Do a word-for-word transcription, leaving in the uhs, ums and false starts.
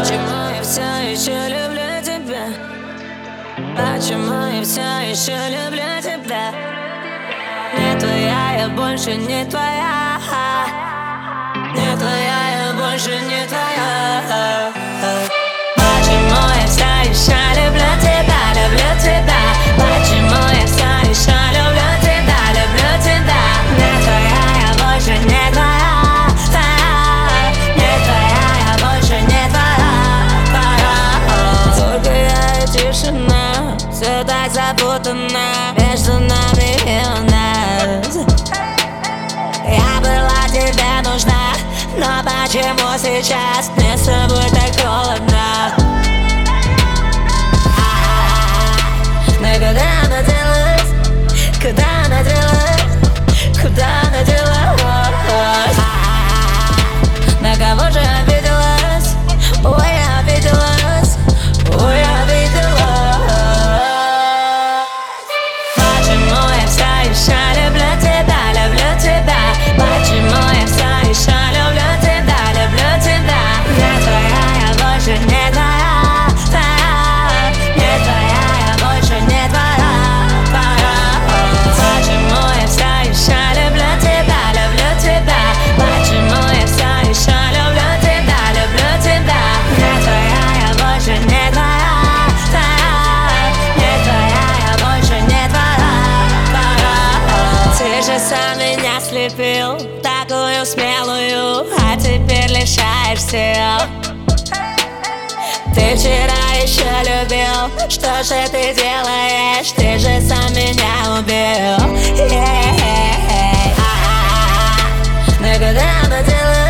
Почему я все еще люблю тебя? Почему я все еще люблю тебя? Не твоя, я больше не твоя. Не твоя, я больше не твоя. Почему я все еще люблю тебя, люблю тебя? Почему я все еще люблю тебя, люблю тебя? Не твоя, я больше не твоя. Не твоя, я больше не твоя. Только я и тишина, все так запутано между нами и у нас. Я была тебе нужна, но почему сейчас мне с тобой так холодно? Ну куда она делась? Куда она делась? Куда она делась? На кого же обиделась? Ой, я обиделась. Ой, я обиделась. Почему я все еще люблю тебя, люблю тебя? Почему я все еще люблю тебя, люблю тебя? Не твоя, я больше не твоя. Не твоя, я больше не твоя. Почему я все еще люблю тебя, люблю тебя? Почему я все еще люблю тебя, люблю тебя? Не твоя, я больше не твоя. Не твоя, я больше не твоя. Ты же сам меня слепил, такую смелую, а теперь лишаешь сил. Ты вчера еще любил, что же ты делаешь? Ты же сам меня убил. Yeah. А-а-а. Ну куда она делает?